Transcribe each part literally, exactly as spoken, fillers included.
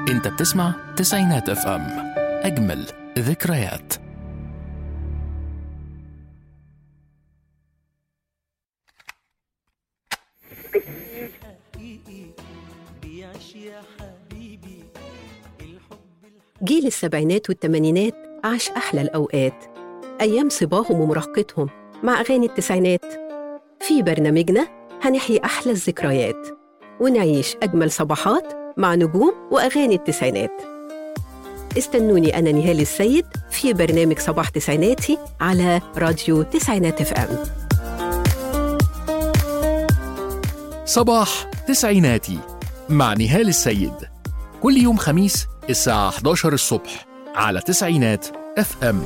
انت بتسمع تسعينات اف ام، اجمل ذكريات. جيل السبعينات والثمانينات عاش أحلى الأوقات، أيام صباهم ومراهقتهم مع أغاني التسعينات. في برنامجنا هنحيي أحلى الذكريات ونعيش أجمل صباحات مع نجوم وأغاني التسعينات. استنوني أنا نهال السيد في برنامج صباح تسعيناتي على راديو تسعينات اف ام. صباح تسعيناتي مع نهال السيد، كل يوم خميس الساعة إحدى عشر الصبح على تسعينات اف ام.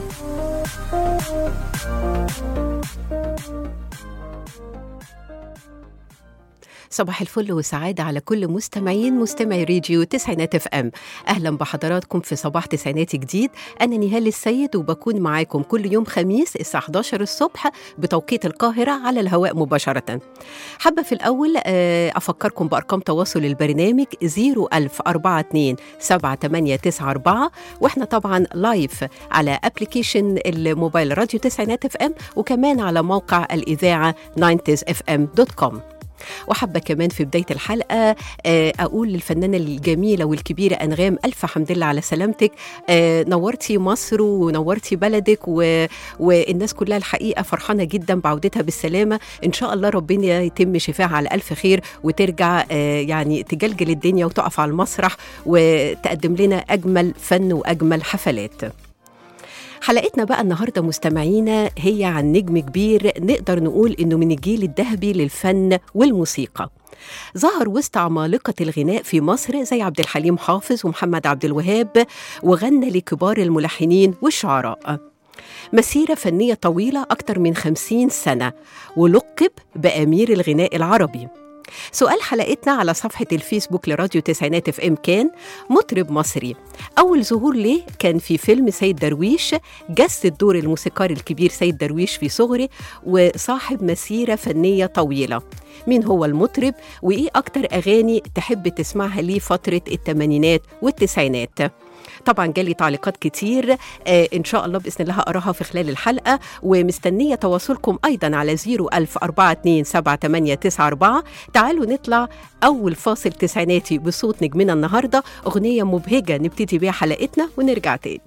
صباح الفل وسعادة على كل مستمعين مستمعي راديو تسعينات اف ام. أهلا بحضراتكم في صباح تسعيناتي جديد. أنا نهال السيد وبكون معاكم كل يوم خميس الساعة إحدى عشر الصبح بتوقيت القاهرة على الهواء مباشرة. حابة في الأول أفكركم بأرقام تواصل البرنامج صفر ألف أربعة اتنين سبعة تمانية تسعة أربعة، وإحنا طبعا لايف على أبليكيشن الموبايل راديو تسعينات اف ام، وكمان على موقع الإذاعة ناينتيز اف ام دوت كوم. وحابة كمان في بداية الحلقة أقول للفنانة الجميلة والكبيرة أنغام ألف حمد لله على سلامتك. نورتي مصر ونورتي بلدك و... والناس كلها الحقيقة فرحانة جدا بعودتها بالسلامة. إن شاء الله ربنا يتم شفاها على ألف خير وترجع يعني تجلجل الدنيا وتقف على المسرح وتقدم لنا أجمل فن وأجمل حفلات. حلقتنا بقى النهاردة مستمعينا هي عن نجم كبير نقدر نقول إنه من الجيل الذهبي للفن والموسيقى. ظهر وسط عمالقة الغناء في مصر زي عبد الحليم حافظ ومحمد عبد الوهاب، وغنى لكبار الملحنين والشعراء. مسيرة فنية طويلة أكتر من خمسين سنة، ولقب بأمير الغناء العربي. سؤال حلقتنا على صفحة الفيسبوك لراديو تسعينات اف ام كان: مطرب مصري أول ظهور ليه كان في فيلم سيد درويش، جسد دور الموسيقار الكبير سيد درويش في صغره، وصاحب مسيرة فنية طويلة. مين هو المطرب وإيه أكتر أغاني تحب تسمعها ليه فترة الثمانينات والتسعينات؟ طبعا جالي تعليقات كتير، آه إن شاء الله بإذن الله هقراها في خلال الحلقة، ومستنية تواصلكم أيضا على صفر ألف أربعة اتنين سبعة تمانية تسعة أربعة. تعالوا نطلع أول فاصل تسعيناتي بصوت نجمنا النهاردة، أغنية مبهجة نبتدي بيها حلقتنا ونرجع تاني.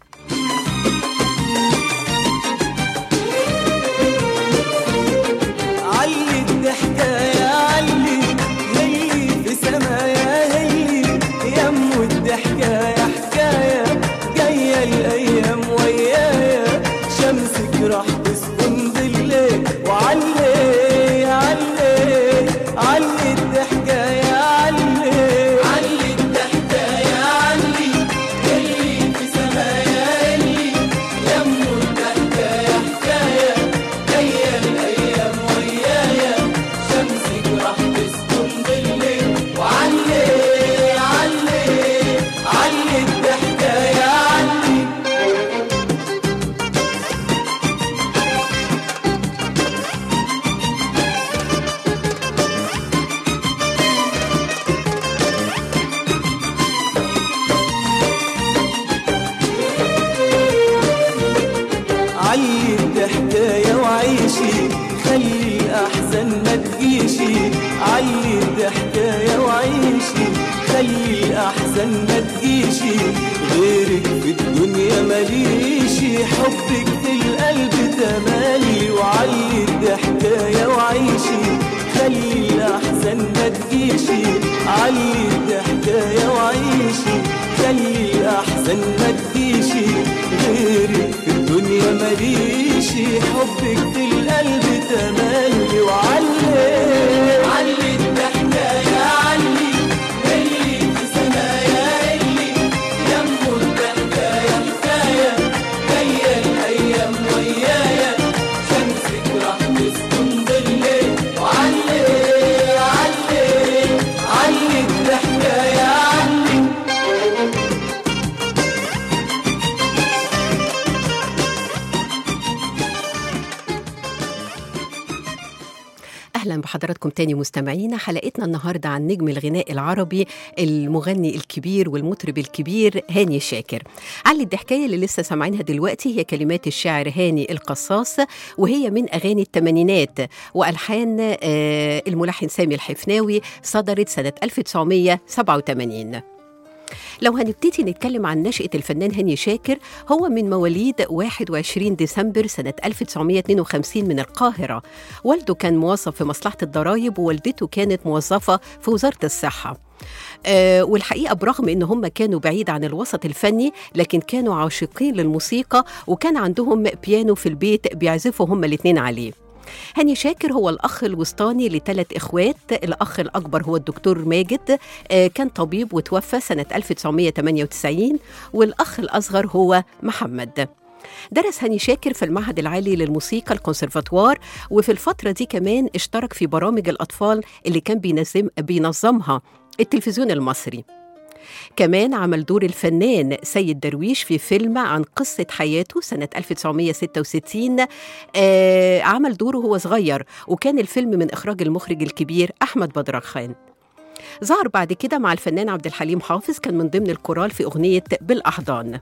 علي الضحكة يا علي هلي في سمايا هلي يم الضحكة يا حكاية جاية الأيام ويايا شمسك راح تسكن بالليل وعلي علي علي الضحكة يا علي علي الضحكة يا علي هلي في سمايا هلي يم الضحكة يا حكاية جاية الأيام ويايا شمسك راح تسكن بالليل وعلي علي علي الضحكة يا علي. علي الضحكاية وعيشي خلي الأحزان ما تجيشي علي الضحكاية وعيشي خلي الأحزان ما تجيشي غيرك في الدنيا ماليشي حبك في القلب تمالي وعلي الضحكاية وعيشي خلي الأحزان ما تجيشي علي الضحكاية وعيشي خلي الأحزان ما تجيشي غيرك في الدنيا ماليشي حبك في القلب تملي وعلي علي الضحكة يا علي اللي في سمايا اللي يم الضحكة يا حكاية جاية الأيام ويايا شمسك راح تسكن بالليل وعلي علي علي الضحكة يا علي. بحضراتكم تاني مستمعينا. حلقتنا النهاردة عن نجم الغناء العربي المغني الكبير والمطرب الكبير هاني شاكر. علي الضحكاية اللي لسه سامعينها دلوقتي هي كلمات الشاعر هاني القصاص، وهي من أغاني الثمانينات، وألحان الملحن سامي الحفناوي، صدرت سنة ألف وتسعمية سبعة وثمانين. لو هنبتدي نتكلم عن نشأة الفنان هاني شاكر، هو من مواليد واحد وعشرين ديسمبر سنة ألف وتسعمية اتنين وخمسين من القاهرة. والده كان موظف في مصلحة الضرائب، ووالدته كانت موظفة في وزارة الصحة. أه والحقيقة برغم إن هم كانوا بعيد عن الوسط الفني، لكن كانوا عاشقين للموسيقى، وكان عندهم بيانو في البيت بيعزفوا هم الاثنين عليه. هاني شاكر هو الأخ الوسطاني لثلاث إخوات. الأخ الأكبر هو الدكتور ماجد، كان طبيب وتوفى سنة ألف وتسعمية تمانية وتسعين، والأخ الأصغر هو محمد. درس هاني شاكر في المعهد العالي للموسيقى الكونسرفاتوار، وفي الفترة دي كمان اشترك في برامج الأطفال اللي كان بينظم بينظمها التلفزيون المصري. كمان عمل دور الفنان سيد درويش في فيلم عن قصة حياته سنة ألف وتسعمية ستة وستين. آه عمل دوره وهو صغير، وكان الفيلم من إخراج المخرج الكبير أحمد بدرخان. ظهر بعد كده مع الفنان عبد الحليم حافظ، كان من ضمن الكورال في أغنية بالأحضان.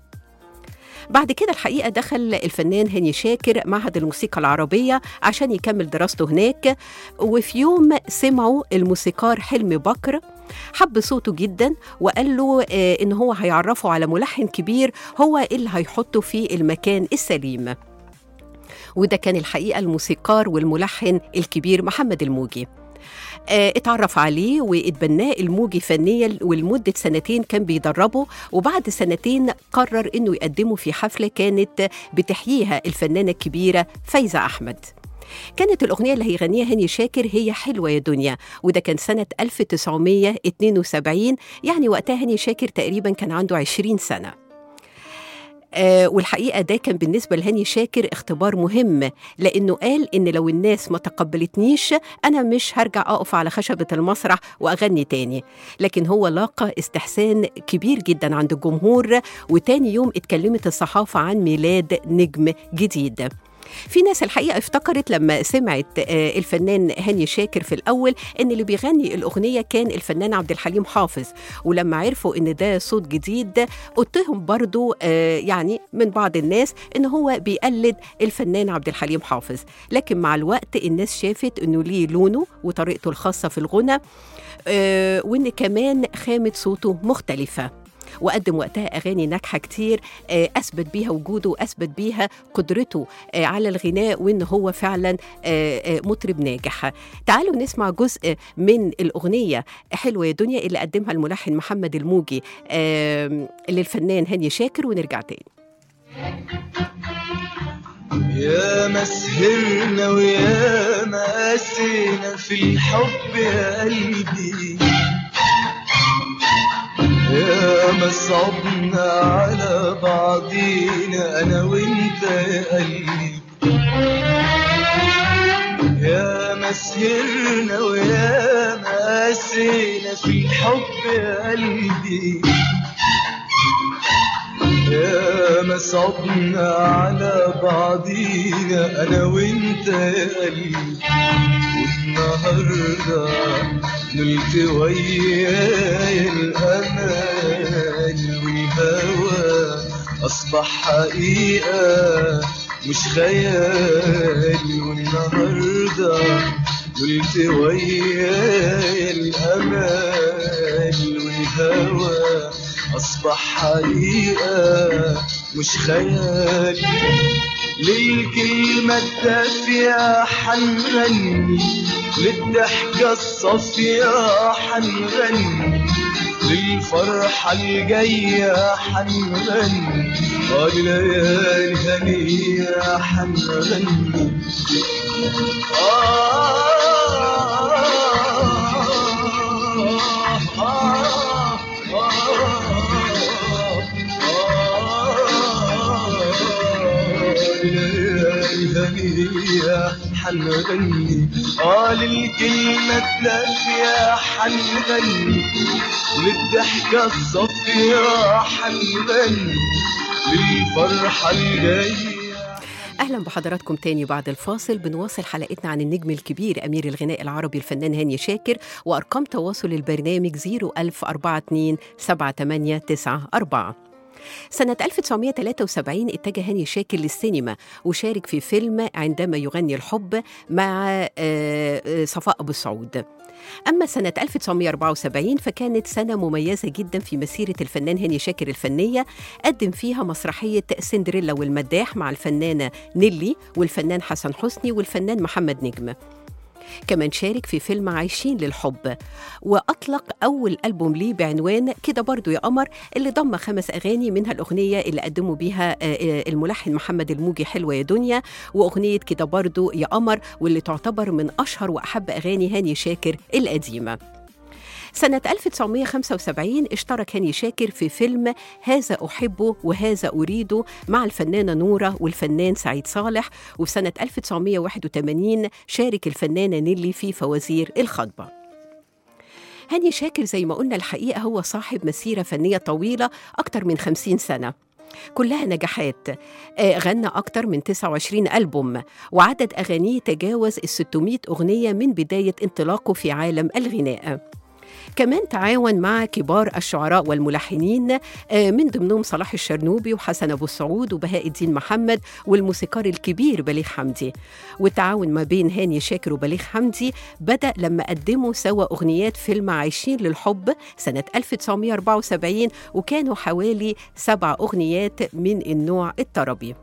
بعد كده الحقيقة دخل الفنان هاني شاكر معهد الموسيقى العربية عشان يكمل دراسته هناك. وفي يوم سمعوا الموسيقار حلمي بكر، حب صوته جدا، وقال له آه إن هو هيعرفه على ملحن كبير هو اللي هيحطه في المكان السليم. وده كان الحقيقة الموسيقار والملحن الكبير محمد الموجي. آه اتعرف عليه واتبناه الموجي فنيا، ولمدة سنتين كان بيدربه، وبعد سنتين قرر إنه يقدمه في حفلة كانت بتحييها الفنانة الكبيرة فايزة أحمد. كانت الأغنية اللي هيغنيها هاني شاكر هي حلوة يا دنيا، وده كان سنة ألف وتسعمية اتنين وسبعين، يعني وقتها هاني شاكر تقريبا كان عنده عشرين سنة. آه والحقيقة ده كان بالنسبة لهاني شاكر اختبار مهم، لأنه قال إن لو الناس ما تقبلتنيش أنا مش هرجع أقف على خشبة المسرح وأغني تاني. لكن هو لاقى استحسان كبير جدا عند الجمهور، وتاني يوم اتكلمت الصحافة عن ميلاد نجم جديد. في ناس الحقيقة افتكرت لما سمعت الفنان هاني شاكر في الأول إن اللي بيغني الأغنية كان الفنان عبد الحليم حافظ، ولما عرفوا إن ده صوت جديد قلتهم برضو يعني من بعض الناس إن هو بيقلد الفنان عبد الحليم حافظ. لكن مع الوقت الناس شافت إنه ليه لونه وطريقته الخاصة في الغنى، وإن كمان خامة صوته مختلفة، وقدم وقتها أغاني ناجحة كتير أثبت بيها وجوده وأثبت بيها قدرته على الغناء، وإن هو فعلا مطرب ناجح. تعالوا نسمع جزء من الأغنية حلوة يا دنيا اللي قدمها الملحن محمد الموجي للفنان هاني شاكر، ونرجع تاني. يا ما سهرنا ويا ما قاسينا في الحب يا قلبي، يا ما صعبنا على بعضينا أنا وإنت يا قلبي، يا ما سهرنا ويا ما قاسينا في الحب يا قلبي، يا ما صعبنا على بعضينا أنا وإنت يا قلبي، والنهاردة نلت وياي الأمل والهوى أصبح حقيقة مش خيال، والنهاردة نلت وياي الأمل والهوى أصبح حقيقة مش خيال. للكلمة الدافية حنغني، للضحكة الصافية حنغني، للفرحة الجاية حنغني، وليالي هنية حنغني. آه حنغني، آه للكلمة الدافية حنغني، للضحكة الصافية حنغني، للفرحة الجاية. أهلا بحضراتكم تاني بعد الفاصل. بنواصل حلقتنا عن النجم الكبير أمير الغناء العربي الفنان هاني شاكر، وأرقام تواصل البرنامج صفر ألف أربعة اتنين سبعة تمانية تسعة أربعة. سنة ألف وتسعمائة وثلاثة وسبعين اتجه هاني شاكر للسينما وشارك في فيلم عندما يغني الحب مع صفاء أبو السعود. أما سنة ألف وتسعمائة وأربعة وسبعين فكانت سنة مميزة جدا في مسيرة الفنان هاني شاكر الفنية، قدم فيها مسرحية سندريلا والمداح مع الفنانة نيلي والفنان حسن حسني والفنان محمد نجم. كمان شارك في فيلم عايشين للحب، وأطلق أول ألبوم ليه بعنوان كده برضو يا قمر، اللي ضم خمس أغاني، منها الأغنية اللي قدموا بيها الملحن محمد الموجي حلوة يا دنيا، وأغنية كده برضو يا قمر، واللي تعتبر من أشهر وأحب أغاني هاني شاكر القديمة. سنة ألف وتسعمائة وخمسة وسبعين اشترك هاني شاكر في فيلم هذا أحبه وهذا أريده مع الفنانة نورة والفنان سعيد صالح. وفي سنة ألف وتسعمائة وواحد وثمانين شارك الفنانة نيلي في فوازير الخطبة. هاني شاكر زي ما قلنا الحقيقة هو صاحب مسيرة فنية طويلة أكتر من خمسين سنة، كلها نجاحات. غنى أكتر من تسعة وعشرين ألبوم، وعدد أغانيه تجاوز الستمائة أغنية من بداية انطلاقه في عالم الغناء. كمان تعاون مع كبار الشعراء والملحنين، من ضمنهم صلاح الشرنوبي وحسن أبو السعود وبهاء الدين محمد والموسيقار الكبير بليغ حمدي. والتعاون ما بين هاني شاكر وبليغ حمدي بدأ لما قدموا سوا أغنيات فيلم عايشين للحب سنة ألف وتسعمائة وأربعة وسبعين، وكانوا حوالي سبع أغنيات من النوع الطربي.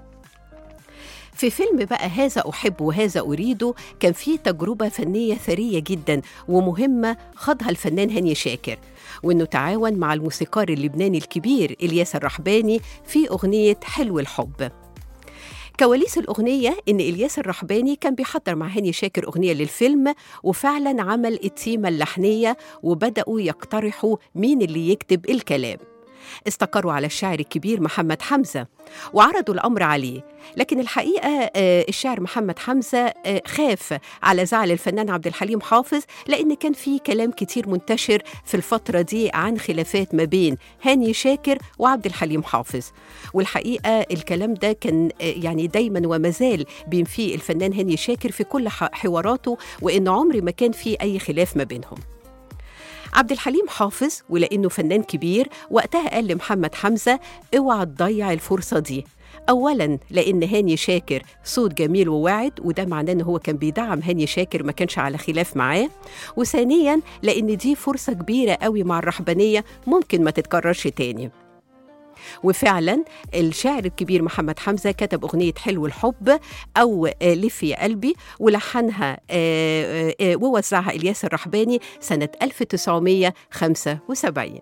في فيلم بقى هذا أحب وهذا أريده كان فيه تجربة فنية ثرية جدا ومهمة خاضها الفنان هاني شاكر، وإنه تعاون مع الموسيقار اللبناني الكبير إلياس الرحباني في أغنية حلو الحب. كواليس الأغنية إن إلياس الرحباني كان بيحضر مع هاني شاكر أغنية للفيلم، وفعلا عمل التيمة اللحنية وبدأوا يقترحوا مين اللي يكتب الكلام. استقروا على الشاعر الكبير محمد حمزة وعرضوا الأمر عليه، لكن الحقيقة الشاعر محمد حمزة خاف على زعل الفنان عبد الحليم حافظ، لأن كان في كلام كتير منتشر في الفترة دي عن خلافات ما بين هاني شاكر وعبد الحليم حافظ. والحقيقة الكلام ده كان يعني دايما ومازال بينفيه الفنان هاني شاكر في كل حواراته، وإن عمر ما كان في أي خلاف ما بينهم. عبد الحليم حافظ ولأنه فنان كبير وقتها قال لمحمد حمزة اوعى تضيع الفرصة دي، أولاً لأن هاني شاكر صوت جميل وواعد، وده معناه أنه هو كان بيدعم هاني شاكر، ما كانش على خلاف معاه، وثانياً لأن دي فرصة كبيرة قوي مع الرحبانية ممكن ما تتكررش تاني. وفعلا الشاعر الكبير محمد حمزة كتب أغنية حلو الحب أو لف يا قلبي، ولحنها ووزعها إلياس الرحباني سنة ألف وتسعمائة وخمسة وسبعين.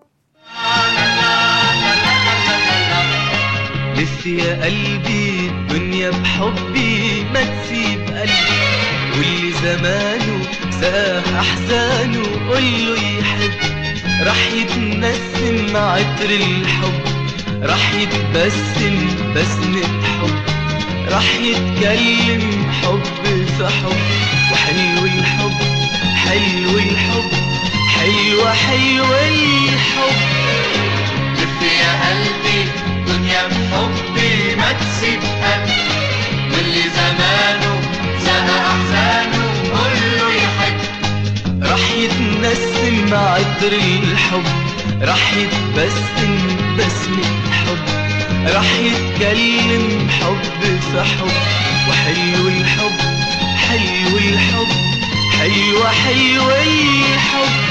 لف يا قلبي الدنيا بحبي ما تسيب قلبي، واللي زمانه ساح أحزانه قوله يحب، راح يتنسم عطر الحب، راح يتبسم بسمة حب، راح يتكلم حب في حب، وحلو الحب حلو الحب حلوة حلوة الحب. لف يا قلبي دنيا بحبي ما تسيب قلبي، واللي زمانه سنة أحزانه كله يحب، راح يتنسم عطر الحب، راح يتبسم بسمة حب، راح يتكلم حب في حب، وحلو الحب حلو الحب حلوة حلوة الحب.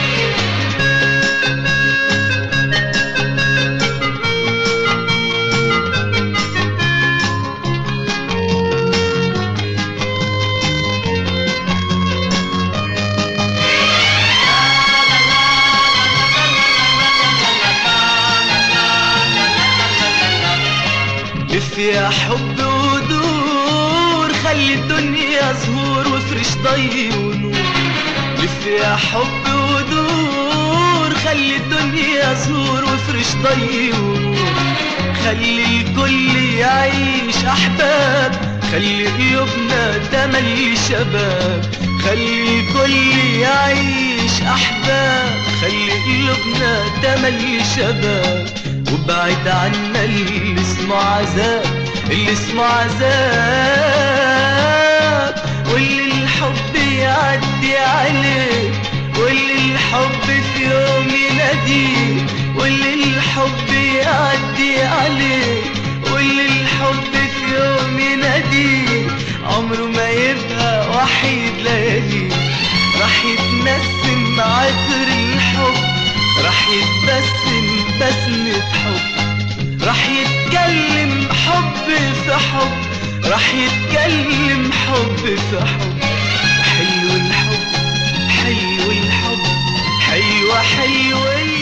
لف يا حب ودور خلي الدنيا زهور وفرش ضي ونور، لف يا حب ودور خلي الدنيا زهور وفرش ضي ونور، خلي الكل يعيش أحباب، خلي قلوبنا تملي شباب، خلي الكل يعيش أحباب، خلي قلوبنا تملي شباب، وابعد عنا اللي اسمه عذاب، اللي اسمه عذاب، واللي الحب يعدي عليه، واللي الحب في يوم يناديه، واللي الحب يعدي عليه، واللي الحب في يوم يناديه، عمره ما يبقى وحيد ليالي. راح يتنسم عطر الحب، راح يتبسم بسمة حب، راح يتكلم حب في حب، راح يتكلم حب في حب. حلو الحب، حلو الحب، حلوة حلو الحب.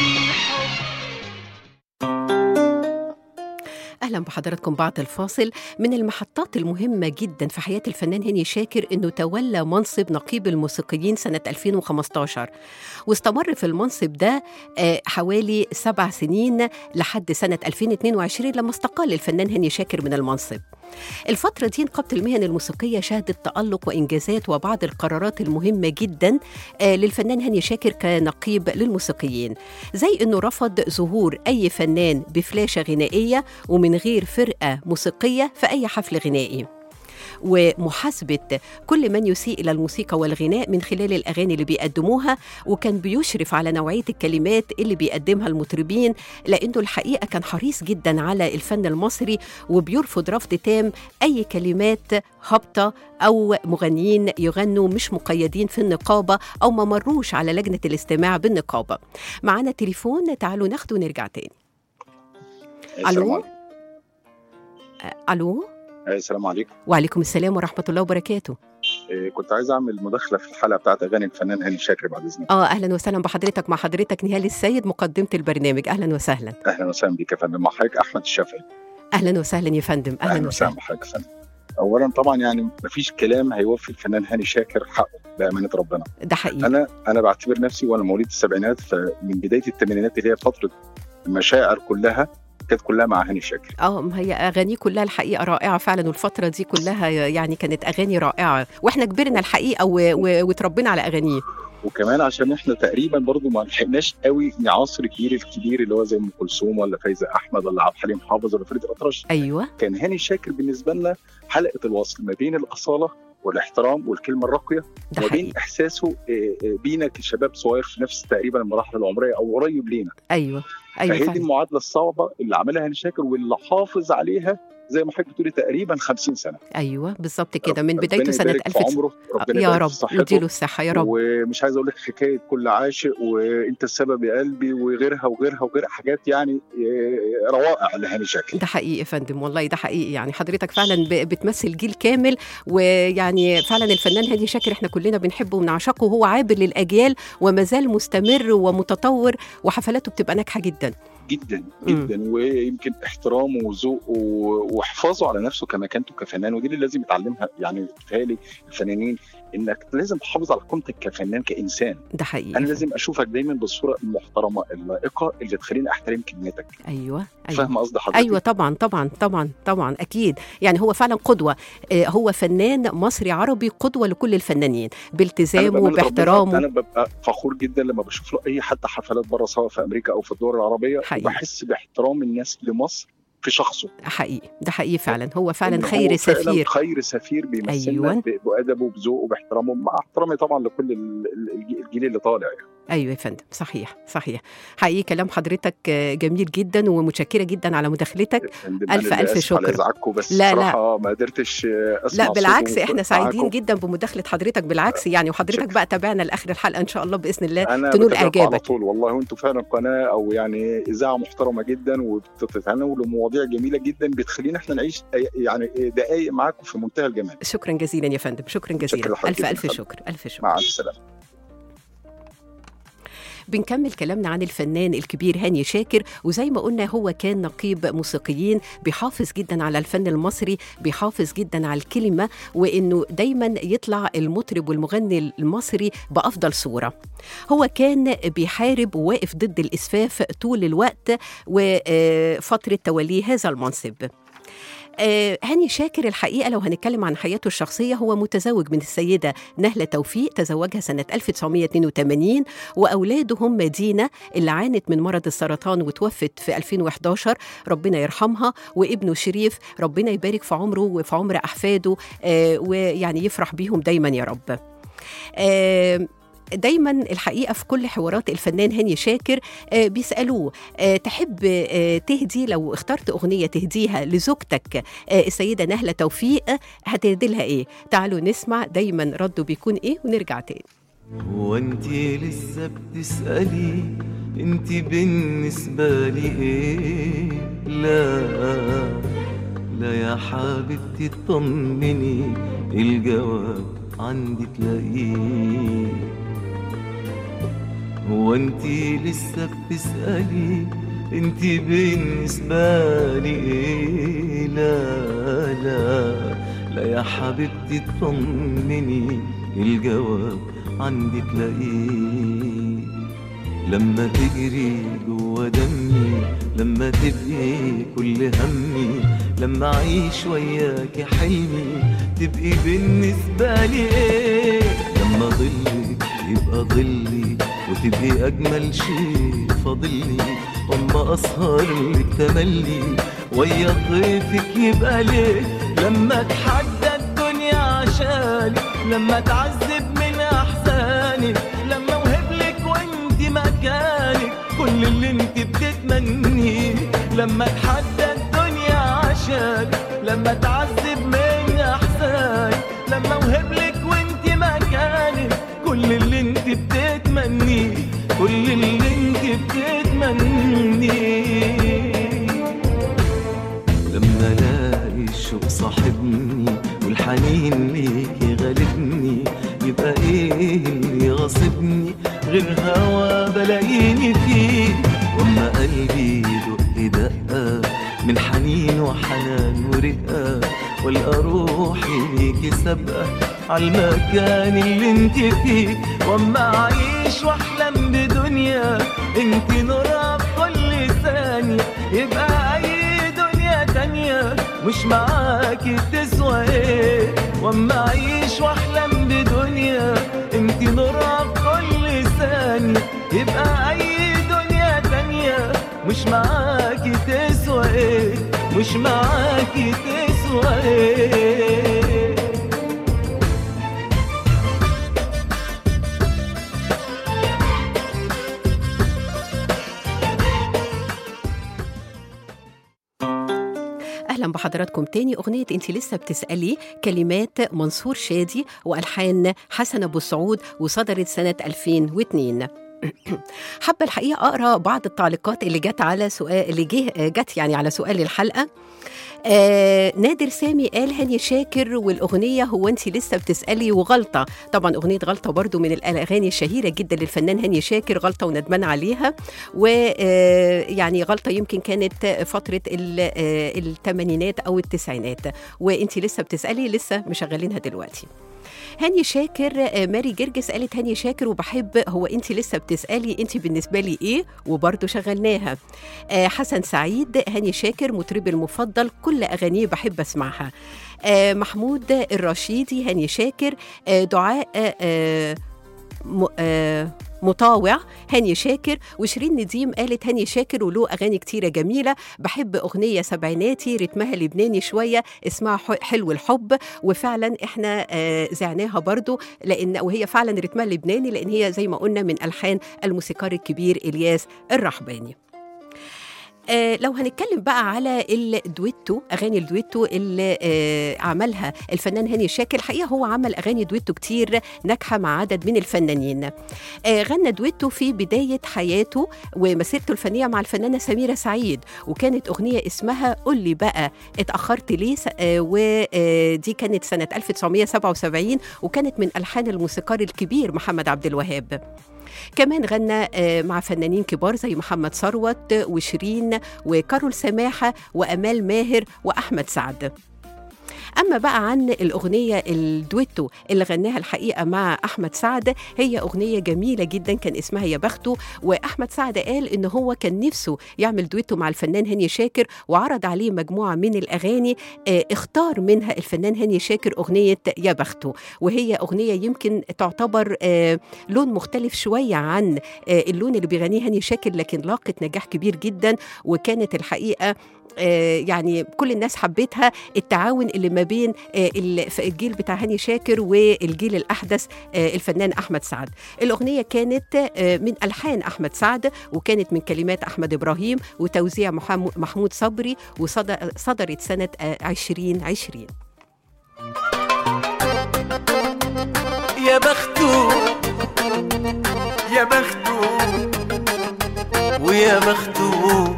أهلا بحضراتكم بعد الفاصل. من المحطات المهمة جدا في حياة الفنان هاني شاكر أنه تولى منصب نقيب الموسيقيين سنة ألفين وخمستاشر، واستمر في المنصب ده حوالي سبع سنين لحد سنة ألفين واثنين وعشرين لما استقال الفنان هاني شاكر من المنصب. الفترة دي نقابة المهن الموسيقية شهدت تألق وإنجازات وبعض القرارات المهمة جدا للفنان هاني شاكر كنقيب للموسيقيين، زي أنه رفض ظهور أي فنان بفلاشة غنائية ومن غير فرقة موسيقية في أي حفل غنائي، ومحاسبة كل من يسيء إلى الموسيقى والغناء من خلال الأغاني اللي بيقدموها، وكان بيشرف على نوعية الكلمات اللي بيقدمها المطربين، لأنه الحقيقة كان حريص جدا على الفن المصري وبيرفض رفض تام أي كلمات هابطة أو مغنيين يغنوا مش مقيدين في النقابة أو ما مروش على لجنة الاستماع بالنقابة. معنا تليفون، تعالوا ناخده ونرجع تاني. ألو ألو السلام عليكم. وعليكم السلام ورحمة الله وبركاته. إيه كنت عايز أعمل مداخلة في الحلقة بتاعت أغاني الفنان هاني شاكر بعد إذنك. آه أهلا وسهلا بحضرتك. مع حضرتك نهال السيد مقدمة البرنامج. أهلا وسهلا. أهلا وسهلا بك يا فندم. مع حضرتك أحمد الشافعي. أهلا وسهلا يا فندم. أهلا, أهلا وسهلا بحضرتك يا فندم. أولا طبعا يعني مفيش كلام هيوفي الفنان هاني شاكر حقه بأمانة ربنا. ده حقيقي. أنا أنا بعتبر نفسي وأنا مواليد السبعينات، فمن بداية الثمانينات اللي هي فترة المشاعر كلها كانت كلها مع هاني شاكر. اه هي اغاني كلها الحقيقه رائعه فعلا، والفتره دي كلها يعني كانت اغاني رائعه، واحنا كبرنا الحقيقه وتربينا على اغانيه. وكمان عشان احنا تقريبا برضو ما لحقناش قوي نعاصر الجيل الكبير اللي هو زي ام كلثوم ولا فايزه احمد ولا عبد الحليم حافظ ولا فريد الأطرش. ايوه كان هاني شاكر بالنسبه لنا حلقه الوصل ما بين الاصاله والاحترام والكلمه الراقيه وبين احساسه بينا كشباب صغير في نفس تقريبا المراحل العمريه او قريب لينا. ايوه ايوه فهي دي المعادله الصعبه اللي عملها هاني شاكر واللي حافظ عليها زي ما حضرتك بتقولي تقريبا خمسين سنه. ايوه بالظبط كده، من بدايته سنه ألف عمره. يا رب يديله الصحه يا رب. ومش عايز اقول لك حكايه كل عاشق وانت السبب يا قلبي وغيرها وغيرها وغيرها، حاجات يعني روائع لهاني شاكر. ده حقيقي يا فندم، والله ده حقيقي. يعني حضرتك فعلا بتمثل جيل كامل، ويعني فعلا الفنان هاني شاكر احنا كلنا بنحبه وبنعشقه، وهو عابر للاجيال وما زال مستمر ومتطور، وحفلاته بتبقى ناجحه جدا جدا جدا. م. ويمكن احترامه وذوقه وحفاظه على نفسه كمكانته كفنان، ودي اللي لازم يتعلمها يعني بتهيألي الفنانين، انك لازم تحافظ على قيمتك كفنان كانسان. ده حقيقي. انا لازم اشوفك دايما بالصوره المحترمه اللائقه اللي تخليني احترم كلمتك. ايوه ايوه فاهم قصدي حضرتك؟ ايوه طبعا طبعا طبعا طبعا اكيد. يعني هو فعلا قدوه، هو فنان مصري عربي قدوه لكل الفنانين بالتزامه وباحترامه. انا ببقى فخور جدا لما بشوف له اي حتى حفلات بره سواء في امريكا او في الدول العربيه، بحس باحترام الناس لمصر في شخصه. حقيقي ده حقيقي فعلا. هو فعلا خير سفير. خير سفير بيمثلنا. أيوة. بأدبه وبذوقه وباحترامه، مع احترامي طبعا لكل الجيل اللي طالع يعني. ايوه يا فندم صحيح صحيح. حقيقي كلام حضرتك جميل جدا، ومتشكره جدا على مداخلتك. الف الف شكر. بس لا لا ما قدرتش اسمع. لا بالعكس احنا سعيدين جدا بمداخله حضرتك، بالعكس يعني. وحضرتك بقى تابعنا لاخر الحلقه ان شاء الله باذن الله تنول اعجابك على طول والله. وانتم فعلا قناه او يعني اذاعه محترمه جدا، وبتتناولوا مواضيع جميله جدا بتخلينا احنا نعيش يعني دقائق معاكم في منتهى الجمال. شكرا جزيلا يا فندم، شكرا جزيلا. الف الف شكر. الف شكر. مع السلامه. بنكمل كلامنا عن الفنان الكبير هاني شاكر، وزي ما قلنا هو كان نقيب موسيقيين، بيحافظ جدا على الفن المصري، بيحافظ جدا على الكلمة، وإنه دايما يطلع المطرب والمغني المصري بأفضل صورة. هو كان بيحارب وواقف ضد الإسفاف طول الوقت وفترة توليه هذا المنصب. آه هاني شاكر الحقيقة لو هنتكلم عن حياته الشخصية هو متزوج من السيدة نهلة توفيق، تزوجها سنة ألف وتسعمائة واثنين وثمانين، وأولاده هم دينا اللي عانت من مرض السرطان وتوفت في ألفين وإحدى عشر ربنا يرحمها، وابنه شريف ربنا يبارك في عمره وفي عمر أحفاده آه ويعني يفرح بيهم دايما يا رب. آه دايما الحقيقة في كل حوارات الفنان هاني شاكر آه بيسألوه آه تحب آه تهدي، لو اخترت أغنية تهديها لزوجتك آه السيدة نهلة توفيق هتهدي لها إيه؟ تعالوا نسمع دايما رده بيكون إيه ونرجع تاني. هو انتي لسه بتسألي انتي بالنسبة لي ايه؟ لا لا يا حبيبتي اطمني، الجواب عندي تلاقيه. هو انتي لسه بتسألي انتي بالنسبة لي ايه؟ لا لا لا يا حبيبتي اطمني، الجواب عندي تلاقيه. لما تجري جوا دمي، لما تبقي كل همي، لما اعيش وياكي حلمي، تبقي بالنسبة لي ايه؟ لما ضلك يبقى ضلي، وتبقي اجمل شيء فاضلي، واما اسهر لك تملي، ويا ضيفك يبقى ليه؟ لما اتحدى الدنيا عشانك، لما تعذب من احزانك، لما اوهبلك وانت مكانك كل اللي انت بتتمنيه، لما اتحدى الدنيا عشانك، لما تعذب من احزانك، لما اوهبلك وانت مكانك كل اللي انت بتتمنيه، كل اللي انت بتتمنيه. لما الاقي الشوق صاحبني والحنين ليكي غالبني، يبقى ايه اللي غاصبني غير هوا بلاقيني فيه؟ واما قلبي يدق دقه من حنين وحنان ورقه، والقى روحي ليكي سابقه عالمكان اللي انت فيه، واما اعيش واحلم بدنيا انت نورها في كل ثانيه، يبقى اي دنيا تانيه مش معاكي تسوى ايه؟ واما اعيش واحلم بدنيا انت نورها في كل ثانيه، يبقى اي دنيا تانيه مش معاكي تسوى ايه؟ مش معاكي تسوى ايه؟ أهلا بحضراتكم تاني. أغنية أنت لسه بتسألي كلمات منصور شادي وألحان حسن أبو سعود، وصدرت سنة ألفين واثنين. حابة الحقيقة أقرأ بعض التعليقات اللي جت على سؤال اللي جه جت يعني على سؤال الحلقة. آه نادر سامي قال هاني شاكر والأغنية هو أنت لسه بتسألي وغلطة. طبعا أغنية غلطة برضو من الأغاني الشهيرة جدا للفنان هاني شاكر، غلطة وندمان عليها، ويعني غلطة يمكن كانت فترة الثمانينات أو التسعينات، وأنت لسه بتسألي لسه مشغلينها دلوقتي. هاني شاكر ماري جرجس قالت هاني شاكر وبحب هو أنت لسه بتسألي أنت بالنسبة لي إيه، وبرضو شغلناها. حسن سعيد هاني شاكر مطربي المفضل، كل أغانيه بحب أسمعها. محمود الرشيدي هاني شاكر دعاء مطاوع هاني شاكر. وشيرين نديم قالت هاني شاكر وله أغاني كتيرة جميلة، بحب أغنية سبعيناتي رتمها لبناني شوية اسمها حلو الحب، وفعلا احنا زعناها برضو لأن وهي فعلا رتمها لبناني لأن هي زي ما قلنا من ألحان الموسيقار الكبير إلياس الرحباني. آه لو هنتكلم بقى على الدويتو، أغاني الدويتو اللي آه عملها الفنان هاني شاكر، الحقيقة هو عمل أغاني دويتو كتير ناجحة مع عدد من الفنانين. آه غنى دويتو في بداية حياته ومسيرته الفنية مع الفنانة سميرة سعيد، وكانت أغنية اسمها قل لي بقى اتأخرت ليه، آه ودي كانت سنة ألف وتسعمائة وسبعة وسبعين، وكانت من ألحان الموسيقار الكبير محمد عبد الوهاب. كمان غنى مع فنانين كبار زي محمد ثروت وشيرين وكارول سماحة وأمال ماهر وأحمد سعد. أما بقى عن الأغنية الدويتو اللي غناها الحقيقة مع أحمد سعد، هي أغنية جميلة جدا كان اسمها يا بخته. وأحمد سعد قال إن هو كان نفسه يعمل دويتو مع الفنان هاني شاكر، وعرض عليه مجموعة من الأغاني اه اختار منها الفنان هاني شاكر أغنية يا بخته، وهي أغنية يمكن تعتبر اه لون مختلف شوية عن اه اللون اللي بيغنيه هاني شاكر، لكن لاقت نجاح كبير جدا. وكانت الحقيقة يعني كل الناس حبيتها، التعاون اللي ما بين الجيل بتاع هاني شاكر والجيل الأحدث الفنان أحمد سعد. الأغنية كانت من ألحان أحمد سعد، وكانت من كلمات أحمد إبراهيم وتوزيع محمود صبري، وصدرت سنة عشرين عشرين. يا بختو يا بختو ويا بختو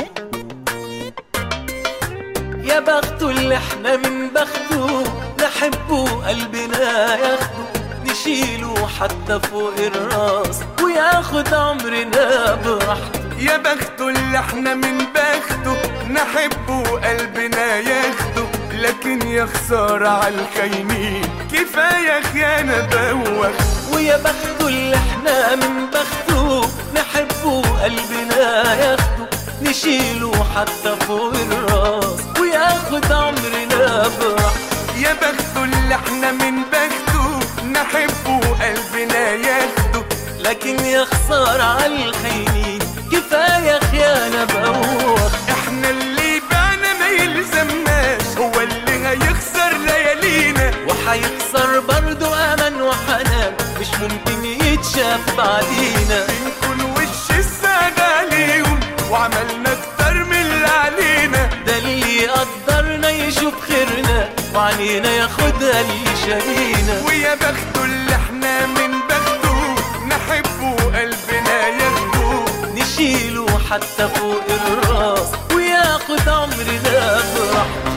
يا بختو اللي احنا من بختو نحبه قلبنا ياخده نشيله حتى فوق الراس وياخد عمرنا براحته. يا بختو اللي احنا من بخته نحبه قلبنا ياخده، لكن يا خسارة عالخاينين كفاية خيانة بوخ. ويا بختو اللي احنا من بخته نحبه قلبنا ياخده نشيله حتى فوق الراس وياخد عمرنا براحته. يا بختو اللي احنا من بخته نحبه قلبنا ياخده، لكن يا خسارة عالخاينين كفاية خيانة بوخ. احنا اللي بعنا ما يلزمناش هو اللي هيخسر ليالينا، وحيخسر برضو أمل وحنان مش ممكن يتشاف بعدينا. بنكون وش السعادة عليهم وعملنا اكتر من اللي علينا، ده اللي يقدرنا يشوف خيرنا وعنينا ياخدها اللي شارينا. ويا بختو اللي احنا من بختو نحبه قلبنا ياخده نشيله حتى فوق الراس وياخد عمرنا براحته.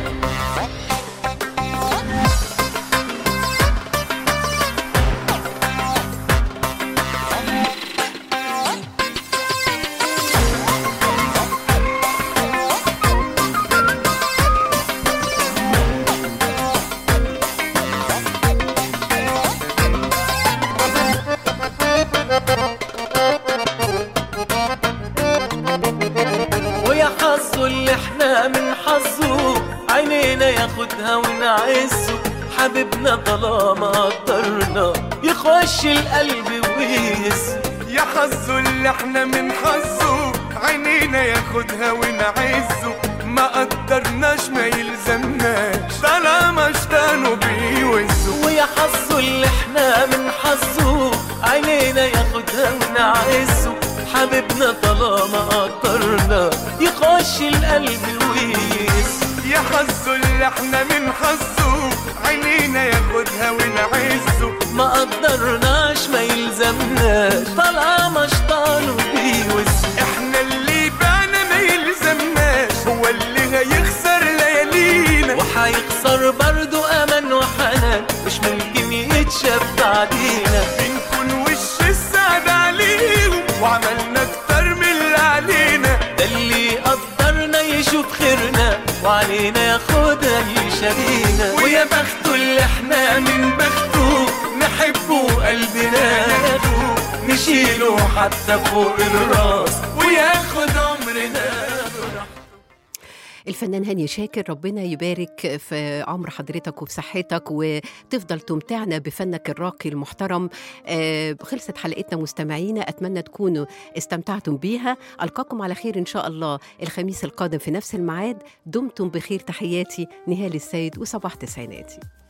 ياخدها ونعزه حبيبنا طالما قدرنا يخش القلب ويهز. يا حظه اللي احنا من حظه عينينا ياخدها ونعزه، ما قدرناش ما يلزمناش طالما اشتانوا بيوزوا. ويا حظه اللي احنا من حظه عينينا ياخدها ونعزه حبيبنا طالما قدرنا يخش القلب ويهز. يا حظه اللي احنا من حظه عينينا ياخدها ونعزه، ما قدرناش ما يلزمناش طالما شطانه بيوز. احنا اللي بعنا ما يلزمناش هو اللي هيخسر ليالينا، وحيخسر برضو أمل وحنان مش ممكن يتشاف بعدينا. بنكون وش السعادة عليهم وعملنا اكتر من اللي علينا، ده اللي قدرنا يشوف خيرنا وعلينا ياخدها اللي شارينا. ويا بختو اللي احنا من بختو نحبه قلبنا ياخده نشيله حتى فوق الراس وياخد عمرنا. الفنان هاني شاكر، ربنا يبارك في عمر حضرتك وفي صحتك وتفضل تمتعنا بفنك الراقي المحترم. آه خلصت حلقتنا مستمعينا، أتمنى تكونوا استمتعتم بيها. ألقاكم على خير إن شاء الله الخميس القادم في نفس الميعاد. دمتم بخير. تحياتي نهال السيد وصباح تسعيناتي.